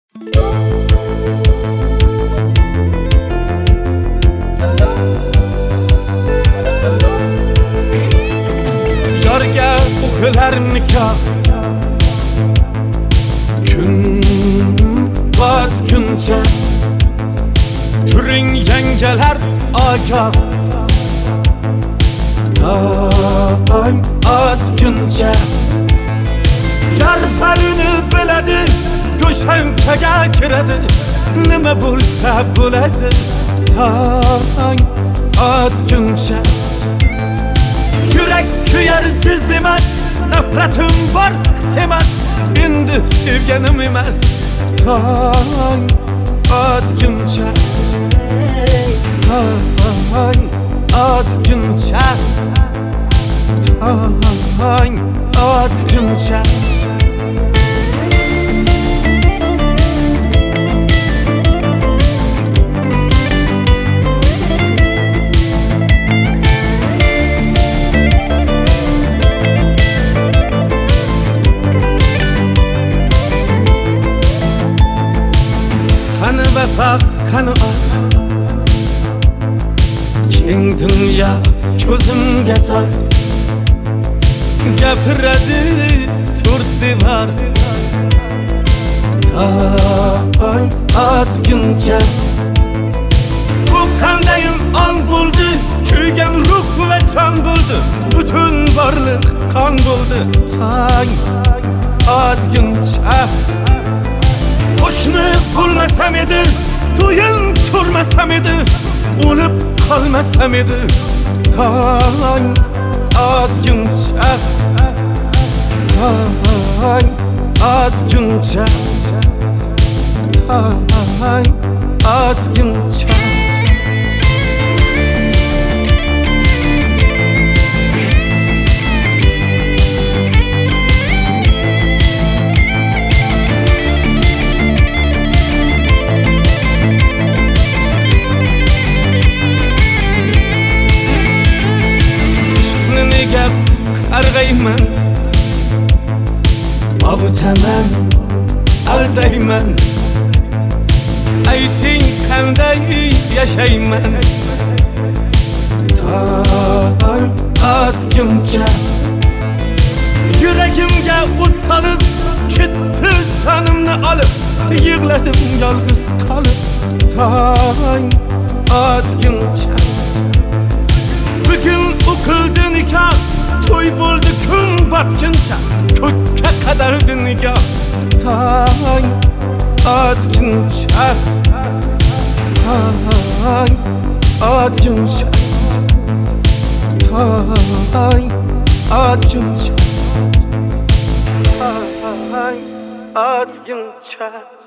Yorga o'qilar nikoh kun botguncha turing yangalar ogoh tong otguncha yar barini biladi go'shankaga kiradi nima bo'lsa bo'ladi tong otguncha yurak kuyar jiz emas nafratim bor his emas endi sevganim emas tong otguncha tong otguncha tong otguncha qani vafo qani keng dunyo ko'zimga tor gapiradi to'rt devor tong otguncha bu qandayin ong bo'ldi kuygan ruh va jon bo'ldi butun borliq qon bo'ldi tong otguncha qo'shni bo'lmasam edi to'yin ko'rmasam edi o'lib qolmasam edi tong otguncha tong otguncha tong otguncha gap qarg'ayman ovutaman aldayman ayting qanday yashayman tong otguncha yuragimga o't solib ketdi jonimni olib yig'ladim yolg'iz qolib tong otguncha bugun o'qildi nikoh to'y bo'ldi kun botguncha ko'kka qadardi nigoh tong otguncha tong otguncha tong otguncha tong otguncha